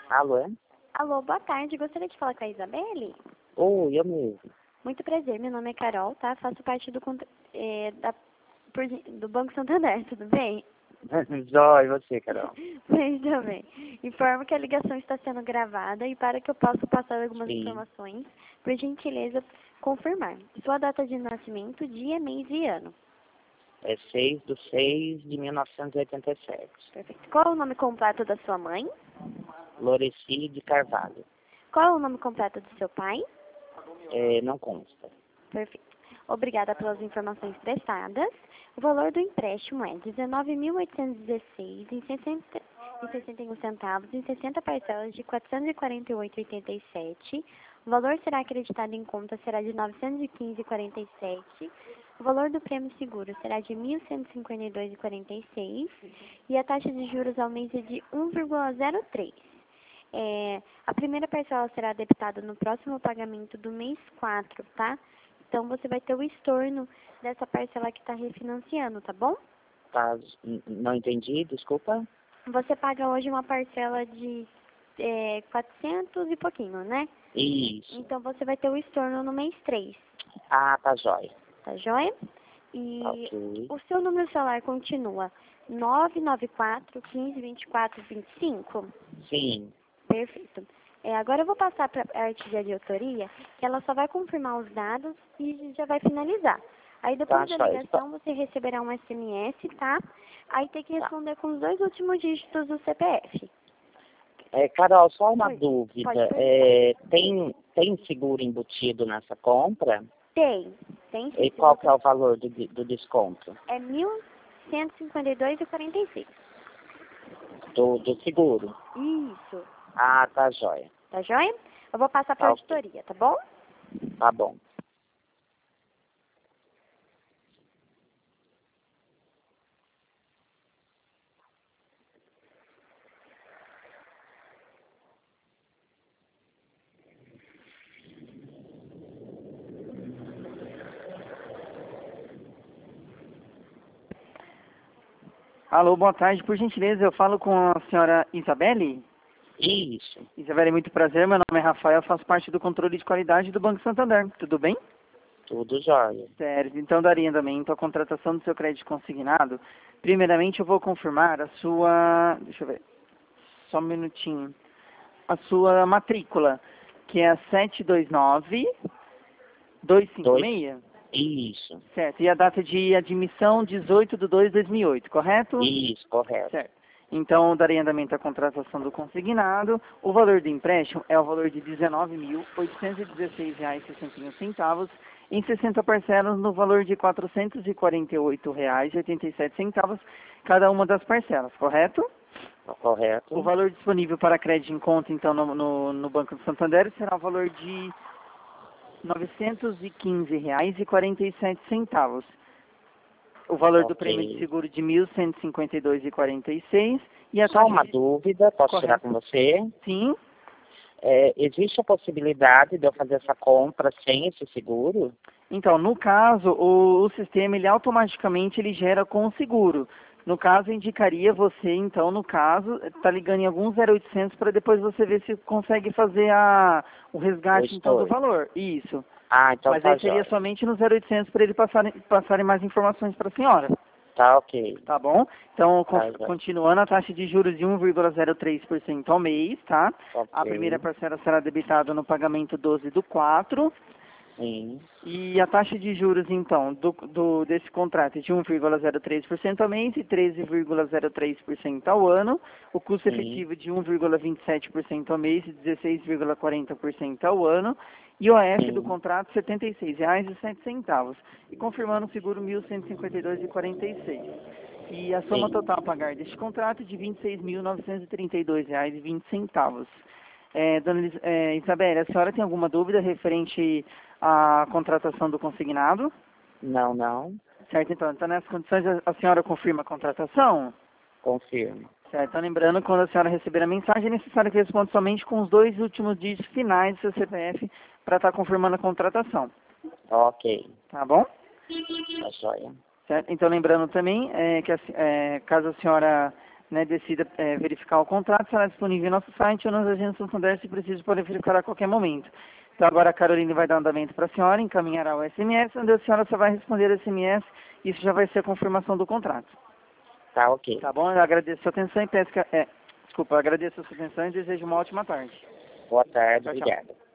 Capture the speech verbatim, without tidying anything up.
Alô? Alô, boa tarde. Gostaria de falar com a Isabelle? Oi, eu mesmo. Muito prazer, meu nome é Carol, tá? Faço parte do, contra- é, da, por- do Banco Santander, tudo bem? Jóia, e você, Carol? Bem, também. Informo que a ligação está sendo gravada e para que eu possa passar algumas Sim. informações, por gentileza, confirmar. Sua data de nascimento, dia, mês e ano. É seis de seis de mil novecentos e oitenta e sete. Perfeito. Qual é o nome completo da sua mãe? Loreci de Carvalho. Qual é o nome completo do seu pai? É, não consta. Perfeito. Obrigada pelas informações prestadas. O valor do empréstimo é dezenove mil oitocentos e dezesseis e sessenta e um centavos em sessenta parcelas de quatrocentos e quarenta e oito reais e oitenta e sete centavos. O valor será acreditado em conta será de novecentos e quinze reais e quarenta e sete centavos. O valor do prêmio seguro será de mil cento e cinquenta e dois reais e quarenta e seis centavos. E a taxa de juros ao mês é de um vírgula zero três. É, a primeira parcela será debitada no próximo pagamento do mês quatro, tá? Então, você vai ter o estorno dessa parcela que está refinanciando, tá bom? Tá, n- não entendi, desculpa. Você paga hoje uma parcela de é, quatrocentos e pouquinho, né? Isso. Então, você vai ter o estorno no mês três, Ah, tá jóia. tá joia? E Tá ok. o seu número celular continua nove nove quatro, um cinco, dois quatro, dois cinco? Sim. Perfeito. É, agora eu vou passar para a arte de auditoria, que ela só vai confirmar os dados e já vai finalizar. Aí Tá depois da jóia. Tá. ligação você receberá um S M S, tá? Aí tem que Tá. responder com os dois últimos dígitos do C P F. É, Carol, só uma Oi, dúvida. pode perguntar. É, tem, tem seguro embutido nessa compra? Tem, tem sim. E qual que é o valor do, do desconto? É mil cento e cinquenta e dois reais e quarenta e seis. Do, do seguro? Isso. Ah, tá jóia. Tá joia? Eu vou passar para a Tá ok. auditoria, tá bom? Tá bom. Alô, boa tarde. Por gentileza, eu falo com a senhora Isabelle. Isso. Isabelle, muito prazer. Meu nome é Rafael, faço parte do controle de qualidade do Banco Santander. Tudo bem? Tudo jóia. Certo. Então, daria andamento à contratação do seu crédito consignado. Primeiramente, eu vou confirmar a sua... Deixa eu ver. Só um minutinho. A sua matrícula, que é a sete dois nove, dois cinco Dois. seis. Isso. Certo. E a data de admissão, dezoito de dois de dois mil e oito, correto? Isso, correto. Certo. Então, darei andamento à contratação do consignado. O valor do empréstimo é o valor de dezenove mil oitocentos e dezesseis reais e sessenta e um centavos em sessenta parcelas no valor de quatrocentos e quarenta e oito reais e oitenta e sete centavos cada uma das parcelas, correto? Tá correto. O valor disponível para crédito em conta, então, no, no, no Banco do Santander será o valor de novecentos e quinze reais e quarenta e sete centavos. O valor do Ok. prêmio de seguro de mil cento e cinquenta e dois reais e quarenta e seis centavos e a Só taxa uma de... dúvida, posso Correto. tirar com você? Sim, É, existe a possibilidade de eu fazer essa compra sem esse seguro? então, no caso, o, o sistema, ele automaticamente ele gera com o seguro. No caso, eu indicaria você, então, no caso, tá ligando em algum zero oitocentos para depois você ver se consegue fazer a, o resgate, Eu então, do estou. valor. Isso. Ah, então Mas tá aí seria jóia. somente no zero oitocentos para eles passarem, passarem mais informações para a senhora. Tá ok. Tá bom? Então, con- Tá jóia. continuando, a taxa de juros de um vírgula zero três por cento ao mês, tá? A Ok. primeira parcela será debitada no pagamento doze do quatro. Sim. E a taxa de juros, então, do, do, desse contrato é de um vírgula zero três por cento ao mês e treze vírgula zero três por cento ao ano. O custo Sim. efetivo de um vírgula vinte e sete por cento ao mês e dezesseis vírgula quarenta por cento ao ano. E o A F do Sim. contrato, setenta e seis reais e sete centavos. E confirmando o seguro, mil cento e cinquenta e dois reais e quarenta e seis centavos. E a soma Sim. total a pagar deste contrato é de vinte e seis mil novecentos e trinta e dois reais e vinte centavos. É, dona Elis- é, Isabelle, a senhora tem alguma dúvida referente à contratação do consignado? Não, não. Certo, então, então nessas condições a, a senhora confirma a contratação? Confirmo. Certo, então lembrando, quando a senhora receber a mensagem, é necessário que responda somente com os dois últimos dígitos finais do seu C P F para estar confirmando a contratação, Ok. tá bom? Tá jóia. Certo? Então lembrando também é, que a se- é, caso a senhora né, decida é, verificar o contrato, será disponível em nosso site ou nas agências Santander, se preciso, pode verificar a qualquer momento. Então agora a Caroline vai dar andamento para a senhora, encaminhará o S M S, onde a senhora só vai responder o S M S, isso já vai ser a confirmação do contrato. Tá ok. Tá bom? Eu agradeço a sua atenção e peço que... É, desculpa, eu agradeço a sua atenção e desejo uma ótima tarde. Boa tarde, Tchau, tchau. obrigada.